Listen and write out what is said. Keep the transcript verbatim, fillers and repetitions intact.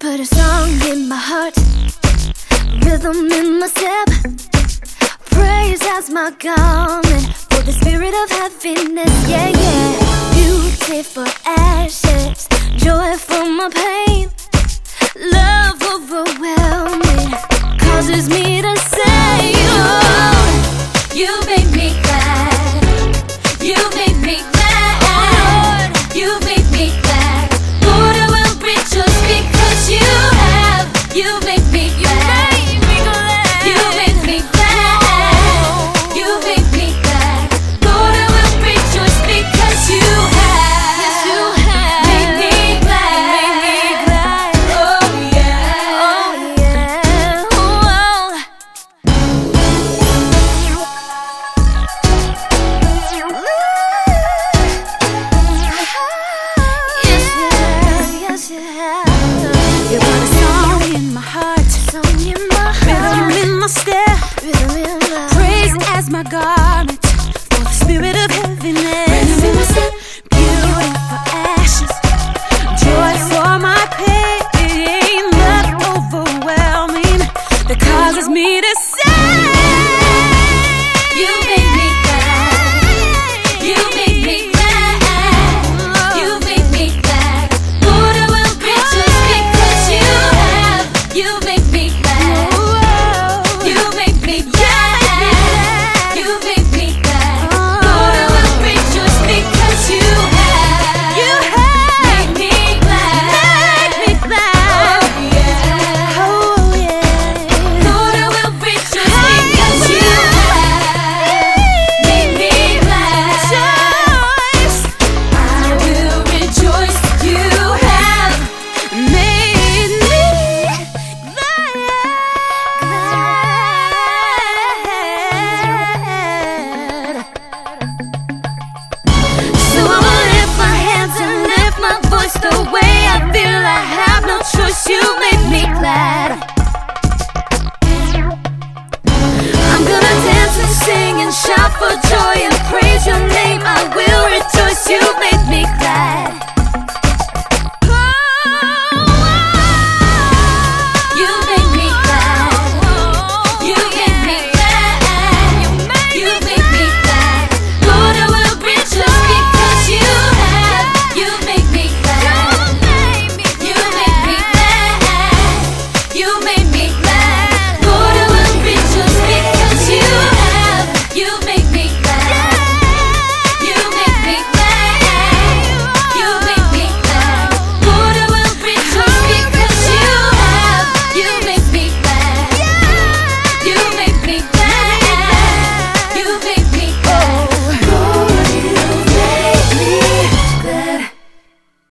put a song in my heart, rhythm in my step, praise as my garment, for the spirit of happiness, yeah, yeah. Beauty for ashes, joy for my pain, love overwhelming, causes me to say, oh, you make me glad, you make me glad, oh, you make me glad, Lord, I will rejoice because you have, you make me glad, you make me glad, you make me glad, Lord, I will rejoice because you have, you have made me glad, made me glad, oh yeah, oh yeah, oh, yes you have, yes you have. You put a song in my heart, song in my heart, rhythm in my step, rhythm in my praise as my garment, for the spirit of heaviness, rhythm in my step, beauty for ashes, joy for my pain, love overwhelming, that causes me to say, you make me glad, you make me glad, you make me glad, Lord, I will rejoice because you have, you make me glad, you make me glad, you make me glad, Lord, I will rejoice because you have, you have made me glad, make me glad, oh yeah, oh yeah, Lord, I will rejoice because you have made me glad, I will rejoice, you have made me glad. So I will lift my hands and lift my voice the way I feel I have no choice, you make